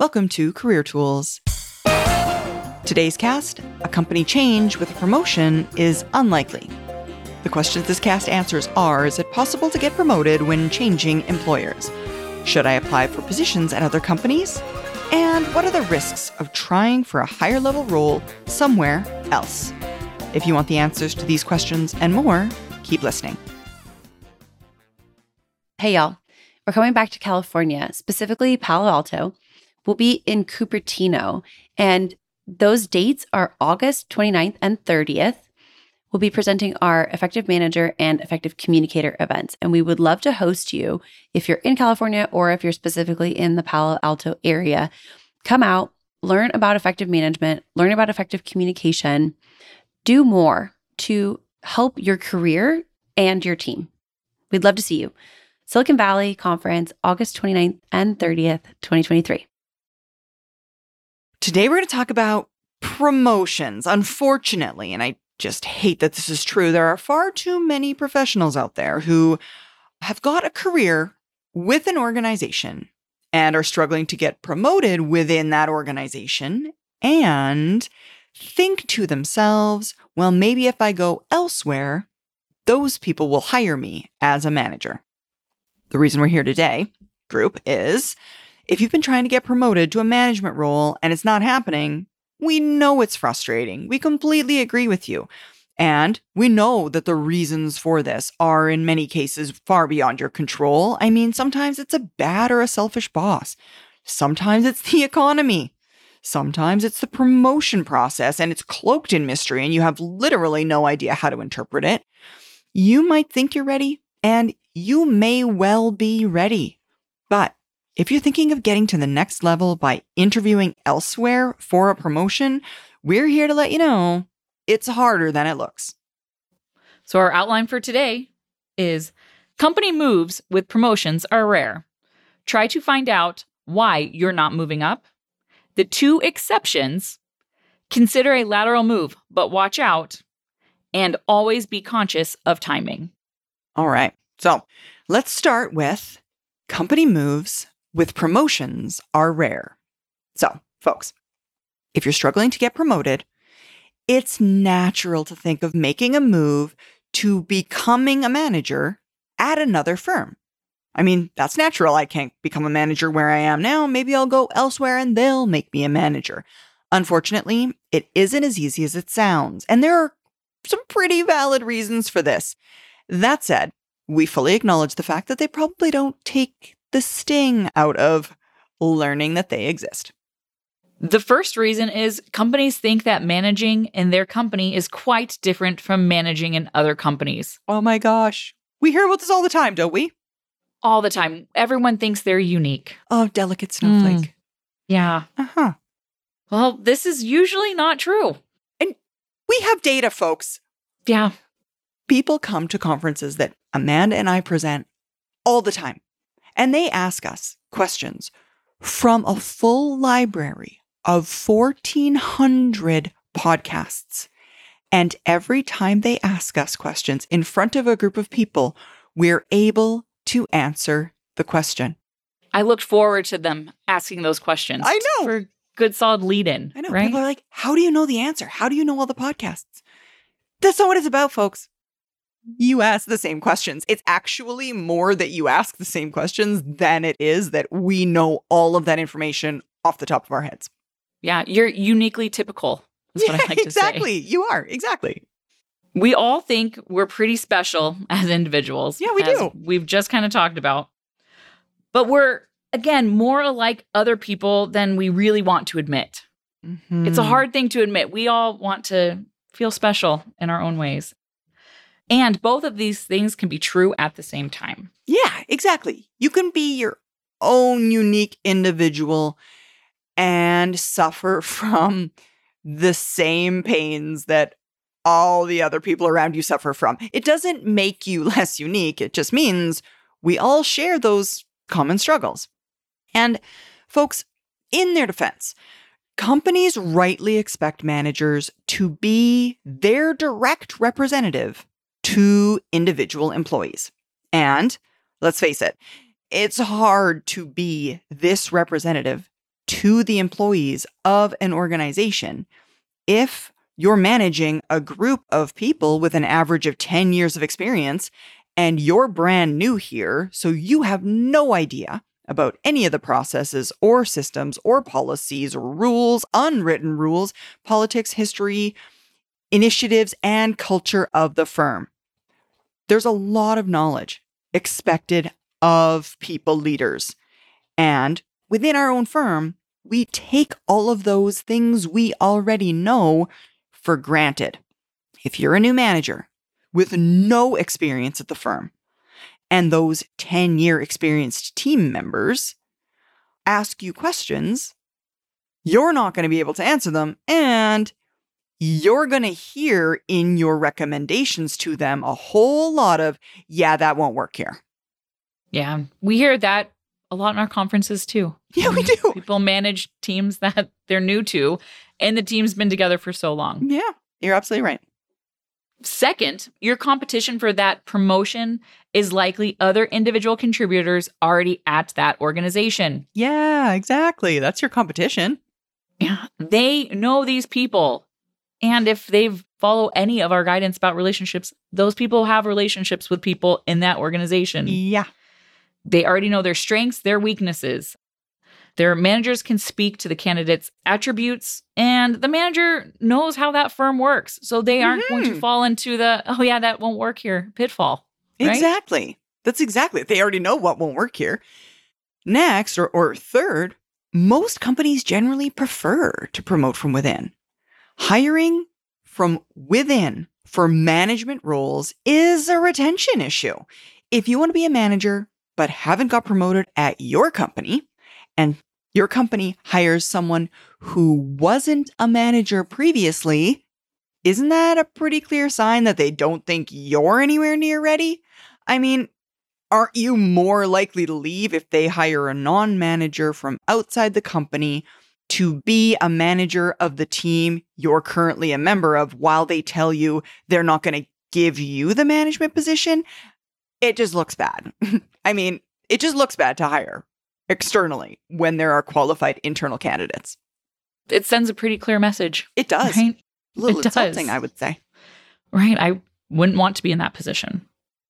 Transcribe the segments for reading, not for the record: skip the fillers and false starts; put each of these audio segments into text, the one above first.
Welcome to Career Tools. Today's cast, a company change with a promotion is unlikely. The questions this cast answers are, is it possible to get promoted when changing employers? Should I apply for positions at other companies? And what are the risks of trying for a higher level role somewhere else? If you want the answers to these questions and more, keep listening. Hey, y'all. We're coming back to California, specifically Palo Alto. We'll be in Cupertino, and those dates are August 29th and 30th. We'll be presenting our Effective Manager and Effective Communicator events, and we would love to host you if you're in California or if you're specifically in the Palo Alto area. Come out, learn about effective management, learn about effective communication, do more to help your career and your team. We'd love to see you. Silicon Valley Conference, August 29th and 30th, 2023. Today we're going to talk about promotions. Unfortunately, and I just hate that this is true, there are far too many professionals out there who have got a career with an organization and are struggling to get promoted within that organization and think to themselves, well, maybe if I go elsewhere, those people will hire me as a manager. The reason we're here today, group, is if you've been trying to get promoted to a management role and it's not happening, we know it's frustrating. We completely agree with you. And we know that the reasons for this are in many cases far beyond your control. I mean, sometimes it's a bad or a selfish boss. Sometimes it's the economy. Sometimes it's the promotion process and it's cloaked in mystery and you have literally no idea how to interpret it. You might think you're ready and you may well be ready. But if you're thinking of getting to the next level by interviewing elsewhere for a promotion, we're here to let you know it's harder than it looks. So our outline for today is company moves with promotions are rare. Try to find out why you're not moving up. The two exceptions, consider a lateral move, but watch out, and always be conscious of timing. All right. So let's start with company moves with promotions are rare. So, folks, if you're struggling to get promoted, it's natural to think of making a move to becoming a manager at another firm. I mean, that's natural. I can't become a manager where I am now. Maybe I'll go elsewhere and they'll make me a manager. Unfortunately, it isn't as easy as it sounds, and there are some pretty valid reasons for this. That said, we fully acknowledge the fact that they probably don't take the sting out of learning that they exist. The first reason is companies think that managing in their company is quite different from managing in other companies. Oh my gosh. We hear about this all the time, don't we? All the time. Everyone thinks they're unique. Oh, delicate snowflake. Yeah. Uh-huh. Well, this is usually not true. And we have data, folks. Yeah. People come to conferences that Amanda and I present all the time. And they ask us questions from a full library of 1,400 podcasts. And every time they ask us questions in front of a group of people, we're able to answer the question. I looked forward to them asking those questions. I know. For good, solid lead-in. I know. Right? People are like, how do you know the answer? How do you know all the podcasts? That's not what it's about, folks. You ask the same questions. It's actually more that you ask the same questions than it is that we know all of that information off the top of our heads. Yeah, you're uniquely typical, is what I like to say. Exactly. You are. Exactly. We all think we're pretty special as individuals. Yeah, we do. We've just kind of talked about. But we're, again, more alike other people than we really want to admit. Mm-hmm. It's a hard thing to admit. We all want to feel special in our own ways. And both of these things can be true at the same time. Yeah, exactly. You can be your own unique individual and suffer from the same pains that all the other people around you suffer from. It doesn't make you less unique. It just means we all share those common struggles. And folks, in their defense, companies rightly expect managers to be their direct representative to individual employees. And let's face it, it's hard to be this representative to the employees of an organization. If you're managing a group of people with an average of 10 years of experience and you're brand new here, so you have no idea about any of the processes or systems or policies or rules, unwritten rules, politics, history, initiatives, and culture of the firm. There's a lot of knowledge expected of people leaders. And within our own firm, we take all of those things we already know for granted. If you're a new manager with no experience at the firm, and those 10-year experienced team members ask you questions, you're not going to be able to answer them, and you're going to hear in your recommendations to them a whole lot of, yeah, that won't work here. Yeah, we hear that a lot in our conferences too. Yeah, we do. People manage teams that they're new to, and the team's been together for so long. Yeah, you're absolutely right. Second, your competition for that promotion is likely other individual contributors already at that organization. Yeah, exactly. That's your competition. Yeah, they know these people. And if they follow any of our guidance about relationships, those people have relationships with people in that organization. Yeah. They already know their strengths, their weaknesses. Their managers can speak to the candidate's attributes, and the manager knows how that firm works. So they aren't going to fall into the, oh yeah, that won't work here, pitfall. Right? Exactly. That's exactly it. They already know what won't work here. Next, or third, most companies generally prefer to promote from within. Hiring from within for management roles is a retention issue. If you want to be a manager but haven't got promoted at your company, and your company hires someone who wasn't a manager previously, isn't that a pretty clear sign that they don't think you're anywhere near ready? I mean, aren't you more likely to leave if they hire a non-manager from outside the company to be a manager of the team you're currently a member of while they tell you they're not going to give you the management position? It just looks bad. I mean, it just looks bad to hire externally when there are qualified internal candidates. It sends a pretty clear message. It does. Right? A little It insulting, does. I would say. Right. I wouldn't want to be in that position.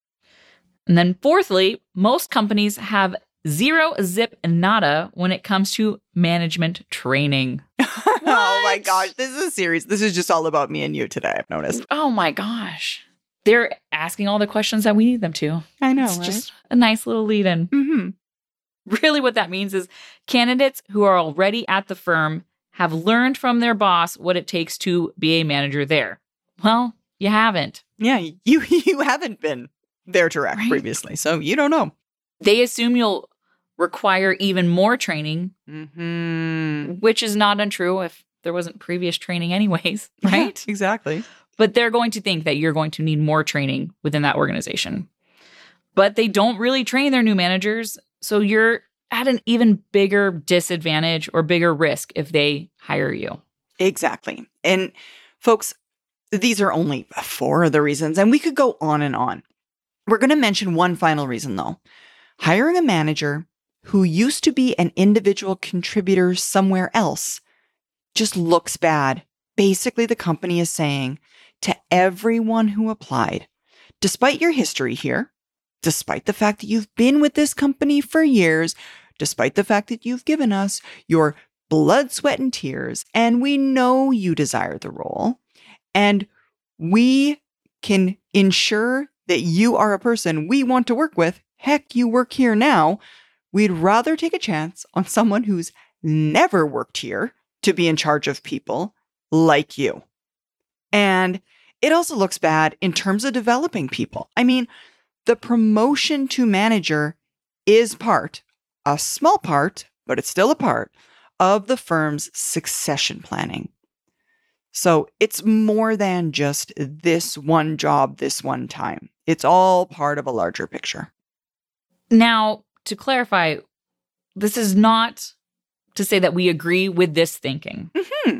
And then fourthly, most companies have zero zip nada when it comes to management training. Oh my What? gosh, this is a series. This is just all about me and you today, I've noticed. Oh my gosh. They're asking all the questions that we need them to. I know, It's right? just a nice little lead in. Mm-hmm. Really, what that means is candidates who are already at the firm have learned from their boss what it takes to be a manager there. Well, you haven't. Yeah, you haven't been there direct Right. previously, so you don't know. They assume you'll require even more training, Mm-hmm. which is not untrue if there wasn't previous training anyways, right? Yeah, exactly. But they're going to think that you're going to need more training within that organization. But they don't really train their new managers, so you're at an even bigger disadvantage or bigger risk if they hire you. Exactly. And folks, these are only 4 of the reasons, and we could go on and on. We're going to mention one final reason, though. Hiring a manager who used to be an individual contributor somewhere else just looks bad. Basically, the company is saying to everyone who applied, despite your history here, despite the fact that you've been with this company for years, despite the fact that you've given us your blood, sweat, and tears, and we know you desire the role, and we can ensure that you are a person we want to work with. Heck, you work here now. We'd rather take a chance on someone who's never worked here to be in charge of people like you. And it also looks bad in terms of developing people. I mean, the promotion to manager is part, a small part, but it's still a part of the firm's succession planning. So it's more than just this one job, this one time. It's all part of a larger picture. Now, to clarify, this is not to say that we agree with this thinking. Mm-hmm.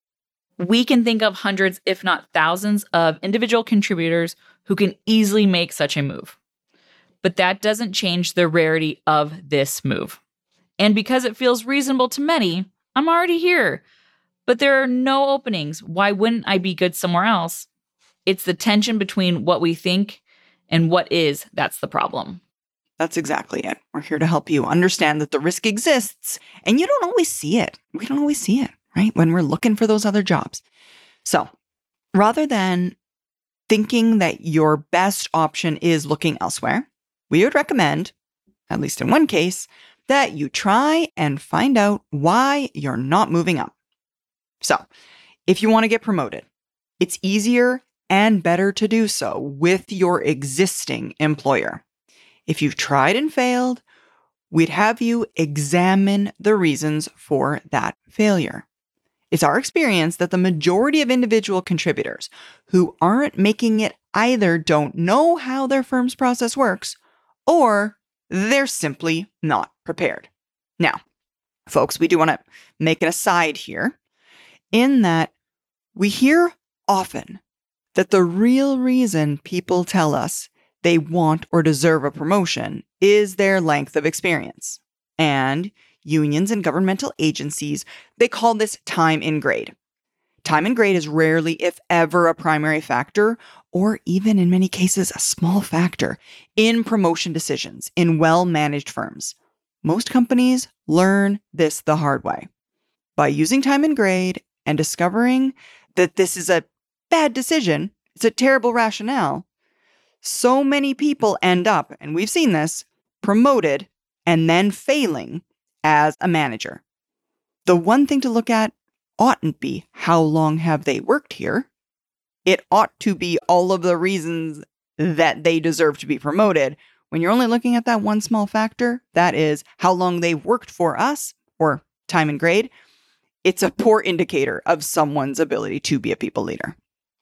We can think of hundreds, if not thousands, of individual contributors who can easily make such a move. But that doesn't change the rarity of this move. And because it feels reasonable to many, I'm already here. But there are no openings. Why wouldn't I be good somewhere else? It's the tension between what we think and what is that's the problem. That's exactly it. We're here to help you understand that the risk exists and you don't always see it. We don't always see it, right? When we're looking for those other jobs. So rather than thinking that your best option is looking elsewhere, we would recommend, at least in one case, that you try and find out why you're not moving up. So if you want to get promoted, it's easier and better to do so with your existing employer. If you've tried and failed, we'd have you examine the reasons for that failure. It's our experience that the majority of individual contributors who aren't making it either don't know how their firm's process works or they're simply not prepared. Now, folks, we do want to make an aside here in that we hear often that the real reason people tell us they want or deserve a promotion is their length of experience. And unions and governmental agencies, they call this time in grade. Time in grade is rarely, if ever, a primary factor, or even in many cases, a small factor in promotion decisions in well-managed firms. Most companies learn this the hard way. By using time in grade and discovering that this is a bad decision, it's a terrible rationale, so many people end up, and we've seen this, promoted and then failing as a manager. The one thing to look at oughtn't be how long have they worked here. It ought to be all of the reasons that they deserve to be promoted. When you're only looking at that one small factor, that is how long they worked for us or time in grade, it's a poor indicator of someone's ability to be a people leader.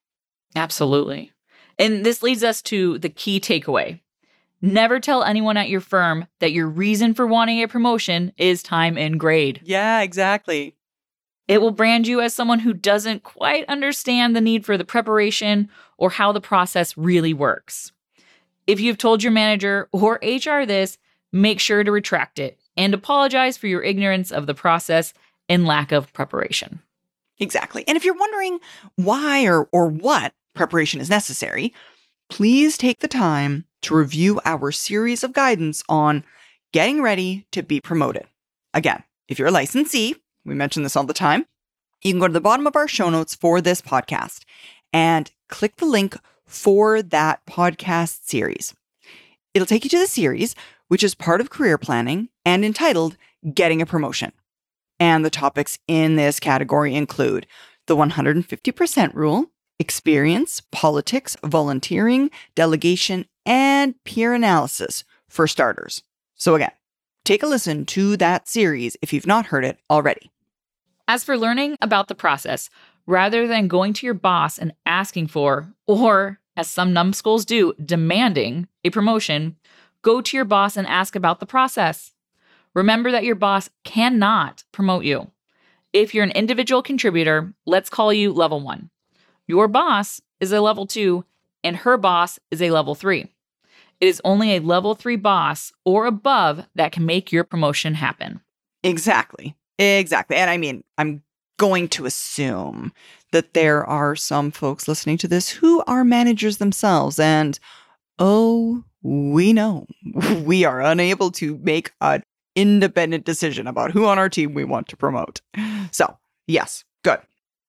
Absolutely. And this leads us to the key takeaway. Never tell anyone at your firm that your reason for wanting a promotion is time in grade. Yeah, exactly. It will brand you as someone who doesn't quite understand the need for the preparation or how the process really works. If you've told your manager or HR this, make sure to retract it and apologize for your ignorance of the process and lack of preparation. Exactly. And if you're wondering why or what preparation is necessary, please take the time to review our series of guidance on getting ready to be promoted. Again, if you're a licensee, we mention this all the time, you can go to the bottom of our show notes for this podcast and click the link for that podcast series. It'll take you to the series, which is part of career planning and entitled Getting a Promotion. And the topics in this category include the 150% rule, experience, politics, volunteering, delegation, and peer analysis for starters. So again, take a listen to that series if you've not heard it already. As for learning about the process, rather than going to your boss and asking for, or as some numbskulls do, demanding a promotion, go to your boss and ask about the process. Remember that your boss cannot promote you. If you're an individual contributor, let's call you level 1. Your boss is a level 2, and her boss is a level 3. It is only a level 3 boss or above that can make your promotion happen. Exactly. And I mean, I'm going to assume that there are some folks listening to this who are managers themselves. And we know we are unable to make an independent decision about who on our team we want to promote. So, yes, good.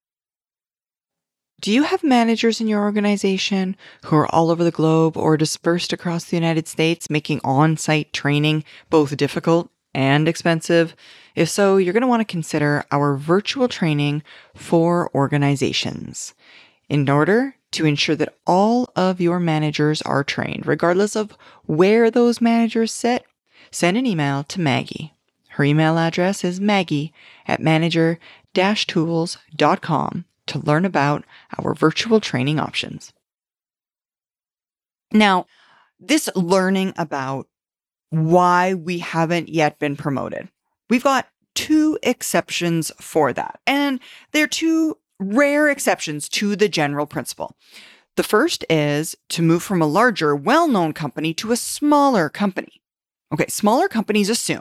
Do you have managers in your organization who are all over the globe or dispersed across the United States, making on-site training both difficult and expensive? If so, you're going to want to consider our virtual training for organizations. In order to ensure that all of your managers are trained, regardless of where those managers sit, send an email to Maggie. Her email address is maggie@manager-tools.com to learn about our virtual training options. Now, this learning about why we haven't yet been promoted, we've got 2 exceptions for that. And they're 2 rare exceptions to the general principle. The first is to move from a larger, well-known company to a smaller company. Okay, smaller companies assume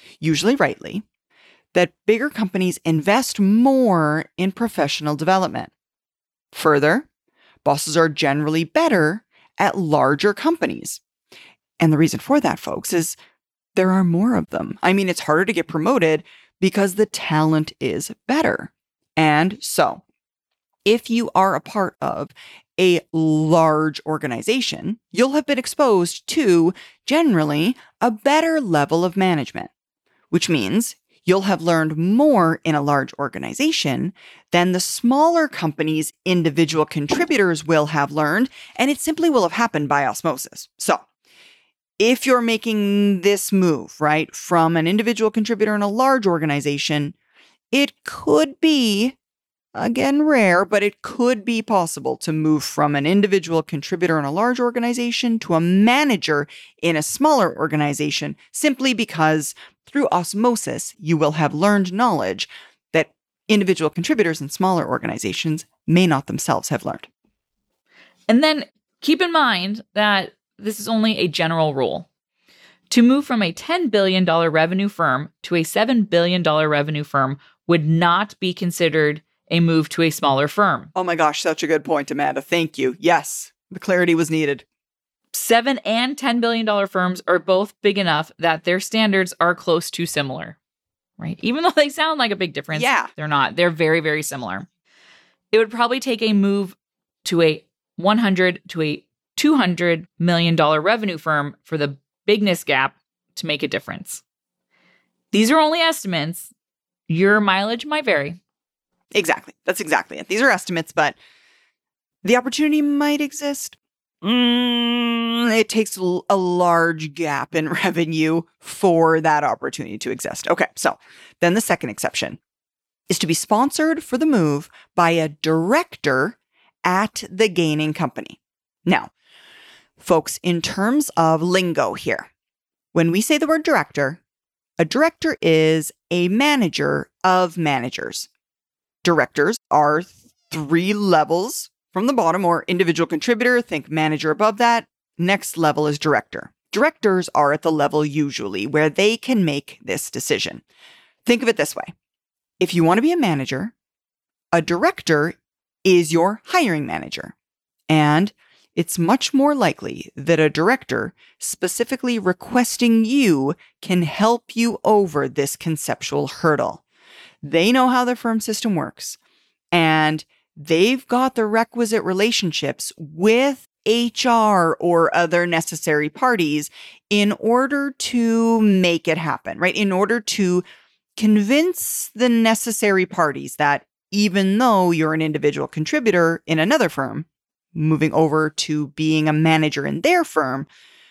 usually rightly, that bigger companies invest more in professional development. Further, bosses are generally better at larger companies. And the reason for that, folks, is there are more of them. I mean, it's harder to get promoted because the talent is better. And so, if you are a part of a large organization, you'll have been exposed to, generally, a better level of management, which means you'll have learned more in a large organization than the smaller company's individual contributors will have learned, and it simply will have happened by osmosis. So, if you're making this move, right, from an individual contributor in a large organization, it could be, again, rare, but it could be possible to move from an individual contributor in a large organization to a manager in a smaller organization, simply because through osmosis, you will have learned knowledge that individual contributors in smaller organizations may not themselves have learned. And then keep in mind that this is only a general rule. To move from a $10 billion revenue firm to a $7 billion revenue firm would not be considered a move to a smaller firm. Oh my gosh, such a good point, Amanda. Thank you. Yes, the clarity was needed. $7 and $10 billion firms are both big enough that their standards are close to similar, right? Even though they sound like a big difference, they're not. They're very, very similar. It would probably take a move to a $100 to a $200 million revenue firm for the bigness gap to make a difference. These are only estimates. Your mileage might vary. Exactly. That's exactly it. These are estimates, but the opportunity might exist. It takes a large gap in revenue for that opportunity to exist. Okay, so then the second exception is to be sponsored for the move by a director at the gaining company. Now, folks, in terms of lingo here, when we say the word director, a director is a manager of managers. Directors are 3 levels from the bottom, or individual contributor, think manager above that. Next level is director. Directors are at the level usually where they can make this decision. Think of it this way. If you want to be a manager, a director is your hiring manager. And it's much more likely that a director specifically requesting you can help you over this conceptual hurdle. They know how the firm system works, and they've got the requisite relationships with HR or other necessary parties in order to make it happen, right? In order to convince the necessary parties that even though you're an individual contributor in another firm, moving over to being a manager in their firm,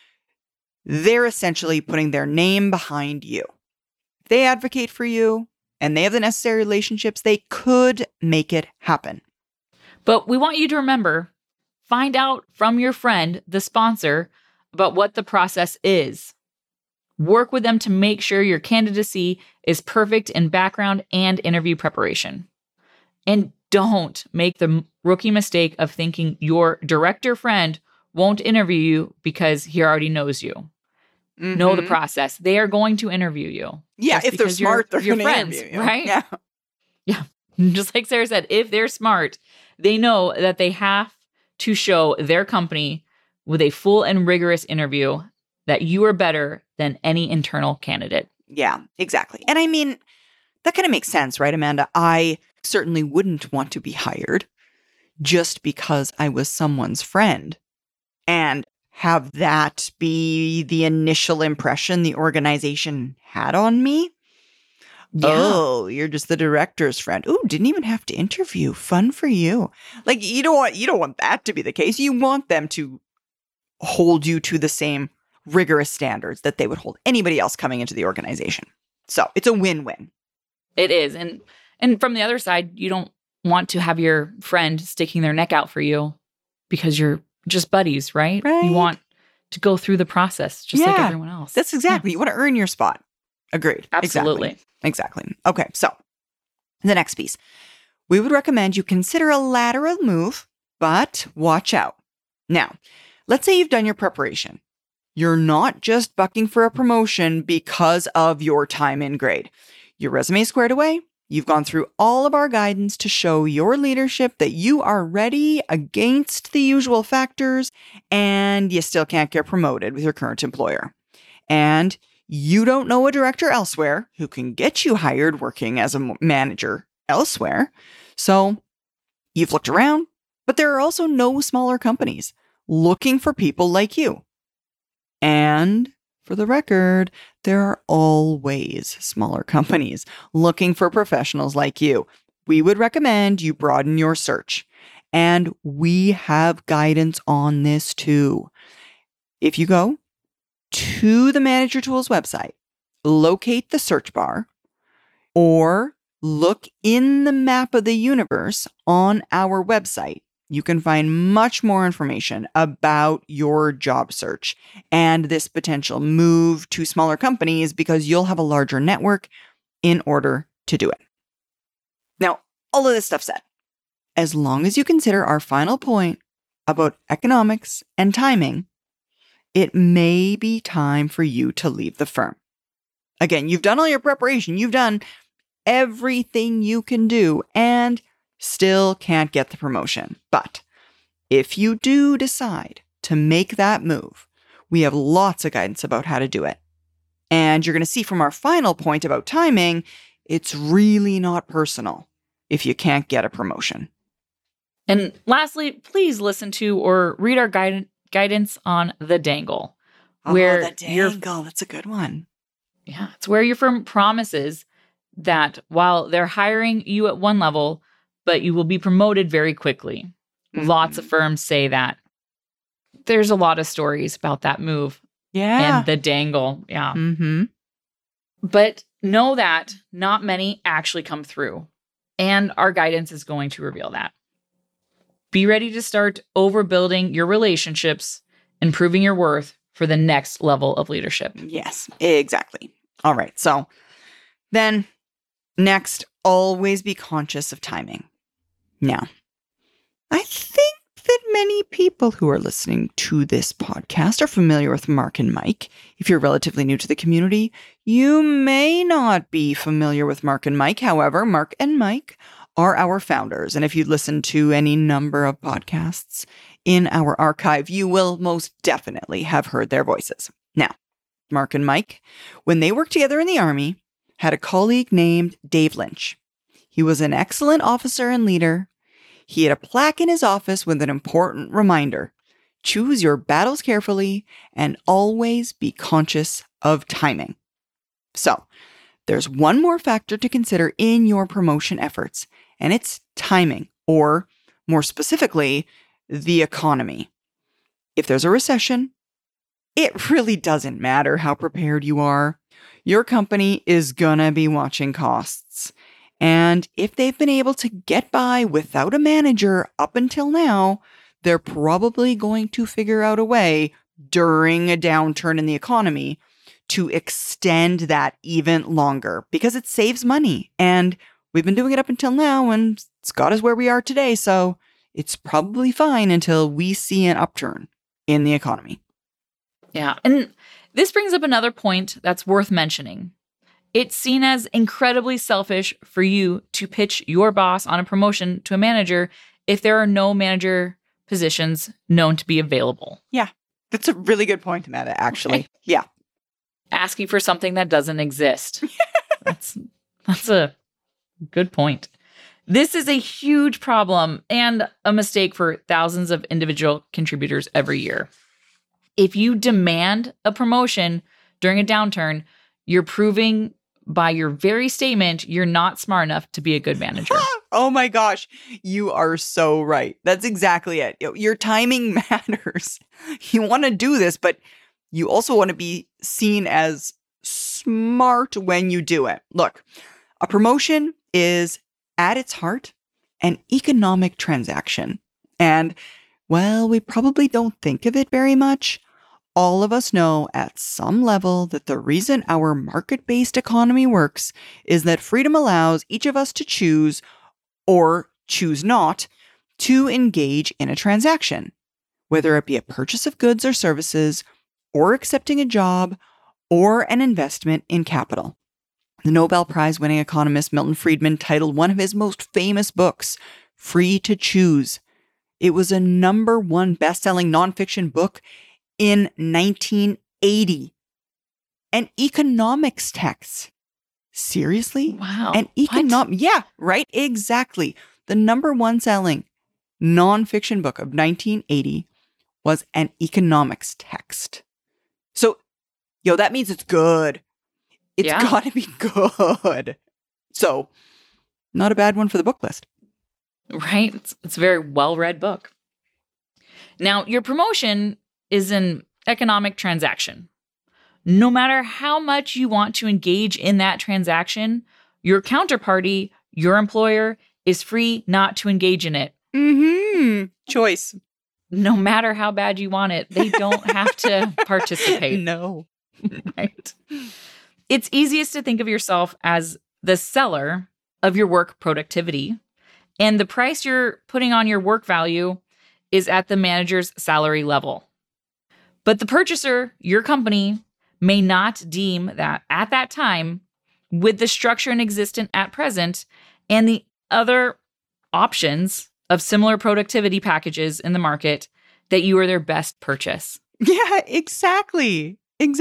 they're essentially putting their name behind you. If they advocate for you and they have the necessary relationships, they could make it happen. But we want you to remember, find out from your friend, the sponsor, about what the process is. Work with them to make sure your candidacy is perfect in background and interview preparation. And don't make the rookie mistake of thinking your director friend won't interview you because he already knows you. Mm-hmm. Know the process. They are going to interview you. Yeah, if they're smart, they're going to interview you. Right? Yeah. Yeah. Just like Sarah said, if they're smart, they know that they have to show their company with a full and rigorous interview that you are better than any internal candidate. Yeah, exactly. And I mean, that kind of makes sense, right, Amanda? I certainly wouldn't want to be hired just because I was someone's friend and have that be the initial impression the organization had on me. Yeah. Oh, you're just the director's friend. Ooh, didn't even have to interview. Fun for you. Like, you don't want that to be the case. You want them to hold you to the same rigorous standards that they would hold anybody else coming into the organization. So it's a win-win. It is. And from the other side, you don't want to have your friend sticking their neck out for you because you're just buddies, right? You want to go through the process just like everyone else. That's exactly. You want to earn your spot. Agreed. Absolutely. Exactly. Okay, so the next piece. We would recommend you consider a lateral move, but watch out. Now, let's say you've done your preparation You're not just bucking for a promotion because of your time in grade. Your resume is squared away. You've gone through all of our guidance to show your leadership that you are ready against the usual factors, and you still can't get promoted with your current employer. And you don't know a director elsewhere who can get you hired working as a manager elsewhere. So you've looked around, but there are also no smaller companies looking for people like you. And for the record, there are always smaller companies looking for professionals like you. We would recommend you broaden your search. And we have guidance on this too. If you go to the Manager Tools website, locate the search bar, or look in the map of the universe on our website, you can find much more information about your job search and this potential move to smaller companies because you'll have a larger network in order to do it. Now, all of this stuff said, as long as you consider our final point about economics and timing, it may be time for you to leave the firm. Again, you've done all your preparation. You've done everything you can do and still can't get the promotion. But if you do decide to make that move, we have lots of guidance about how to do it. And you're going to see from our final point about timing, it's really not personal if you can't get a promotion. And lastly, please listen to or read our guidance on the dangle. Where the dangle, that's a good one. Yeah, it's where your firm promises that while they're hiring you at one level, but you will be promoted very quickly. Mm-hmm. Lots of firms say that. There's a lot of stories about that move. Yeah. And the dangle. Yeah. Mm-hmm. But know that not many actually come through. And our guidance is going to reveal that. Be ready to start overbuilding your relationships and proving your worth for the next level of leadership. Yes, exactly. All right. So then next, always be conscious of timing. Now, I think that many people who are listening to this podcast are familiar with Mark and Mike. If you're relatively new to the community, you may not be familiar with Mark and Mike. However, Mark and Mike are our founders. And if you listen to any number of podcasts in our archive, you will most definitely have heard their voices. Now, Mark and Mike, when they worked together in the Army, had a colleague named Dave Lynch. He was an excellent officer and leader. He had a plaque in his office with an important reminder: choose your battles carefully and always be conscious of timing. So, there's one more factor to consider in your promotion efforts, and it's timing, or more specifically, the economy. If there's a recession, it really doesn't matter how prepared you are. Your company is gonna be watching costs. And if they've been able to get by without a manager up until now, they're probably going to figure out a way during a downturn in the economy to extend that even longer because it saves money. And we've been doing it up until now and it's got us where we are today. So it's probably fine until we see an upturn in the economy. Yeah. And this brings up another point that's worth mentioning. It's seen as incredibly selfish for you to pitch your boss on a promotion to a manager if there are no manager positions known to be available. Yeah, that's a really good point, Amanda, actually. Yeah. Asking for something that doesn't exist. That's a good point. This is a huge problem and a mistake for thousands of individual contributors every year. If you demand a promotion during a downturn, you're proving by your very statement you're not smart enough to be a good manager. Oh my gosh, you are so right. That's exactly it. Your timing matters. You want to do this, but you also want to be seen as smart when you do it. Look, a promotion is at its heart an economic transaction. And well, we probably don't think of it very much. All of us know at some level that the reason our market-based economy works is that freedom allows each of us to choose or choose not to engage in a transaction, whether it be a purchase of goods or services or accepting a job or an investment in capital. The Nobel Prize-winning economist Milton Friedman titled one of his most famous books, Free to Choose. It was a #1 best-selling nonfiction book in 1980. An economics text. Seriously? Wow. Yeah, right? Exactly. The #1 selling nonfiction book of 1980 was an economics text. So, that means it's good. It's got to be good. So, not a bad one for the book list. Right? It's a very well-read book. Now, your promotion is an economic transaction. No matter how much you want to engage in that transaction, your counterparty, your employer, is free not to engage in it. Choice. No matter how bad you want it, they don't have to participate. No. Right. It's easiest to think of yourself as the seller of your work productivity, and the price you're putting on your work value is at the manager's salary level. But the purchaser, your company, may not deem that at that time, with the structure in existence at present and the other options of similar productivity packages in the market, that you are their best purchase. Yeah, exactly.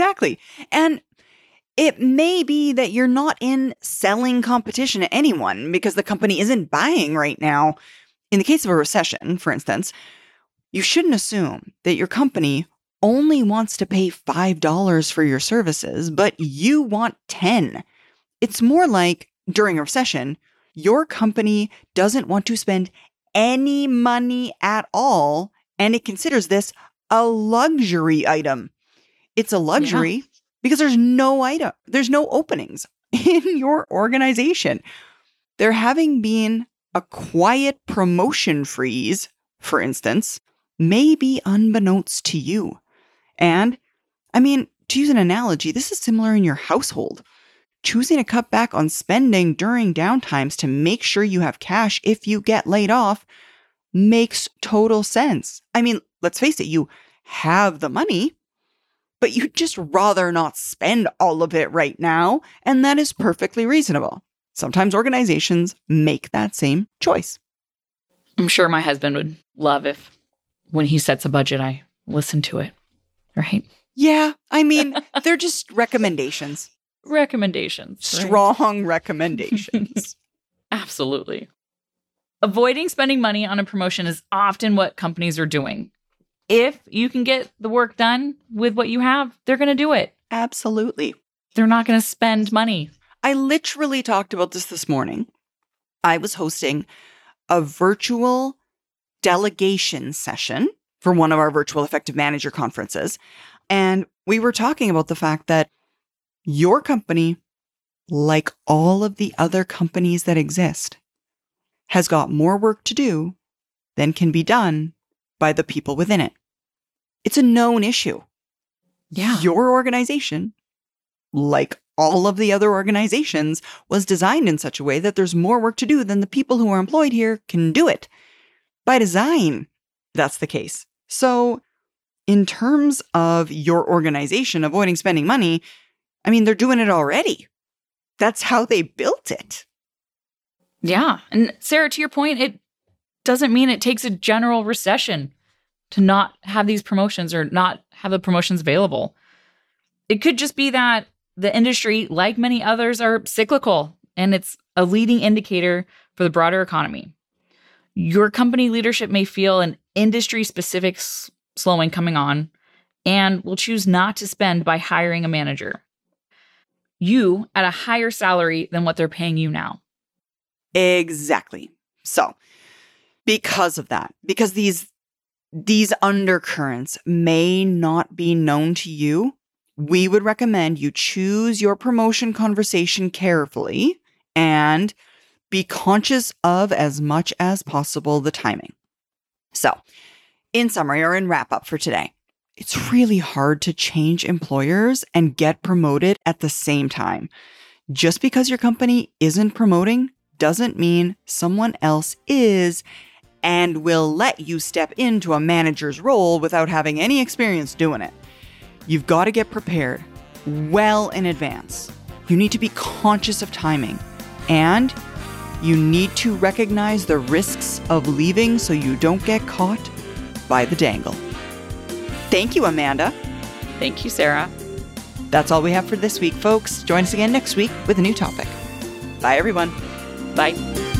And it may be that you're not in selling competition to anyone because the company isn't buying right now. In the case of a recession, for instance, you shouldn't assume that your company only wants to pay $5 for your services, but you want 10. It's more like during a recession, your company doesn't want to spend any money at all, and it considers this a luxury item. It's a luxury because there's no openings in your organization. There having been a quiet promotion freeze, for instance, may be unbeknownst to you. And, to use an analogy, this is similar in your household. Choosing to cut back on spending during downtimes to make sure you have cash if you get laid off makes total sense. Let's face it, you have the money, but you'd just rather not spend all of it right now, and that is perfectly reasonable. Sometimes organizations make that same choice. I'm sure my husband would love if, when he sets a budget, I listen to it. Right? Yeah, they're just recommendations. Recommendations. Strong recommendations. Absolutely. Avoiding spending money on a promotion is often what companies are doing. If you can get the work done with what you have, they're going to do it. Absolutely. They're not going to spend money. I literally talked about this morning. I was hosting a virtual delegation session for one of our virtual effective manager conferences. And we were talking about the fact that your company, like all of the other companies that exist, has got more work to do than can be done by the people within it. It's a known issue. Yeah. Your organization, like all of the other organizations, was designed in such a way that there's more work to do than the people who are employed here can do it. By design, that's the case. So, in terms of your organization avoiding spending money, they're doing it already. That's how they built it. Yeah. And Sarah, to your point, it doesn't mean it takes a general recession to not have these promotions or not have the promotions available. It could just be that the industry, like many others, are cyclical, and it's a leading indicator for the broader economy. Your company leadership may feel an industry-specific slowing coming on and will choose not to spend by hiring a manager. You at a higher salary than what they're paying you now. Exactly. So, because of that, because these undercurrents may not be known to you, we would recommend you choose your promotion conversation carefully and be conscious of, as much as possible, the timing. So, in summary or in wrap up for today, it's really hard to change employers and get promoted at the same time. Just because your company isn't promoting doesn't mean someone else is and will let you step into a manager's role without having any experience doing it. You've got to get prepared well in advance. You need to be conscious of timing, and you need to recognize the risks of leaving so you don't get caught by the dangle. Thank you, Amanda. Thank you, Sarah. That's all we have for this week, folks. Join us again next week with a new topic. Bye, everyone. Bye.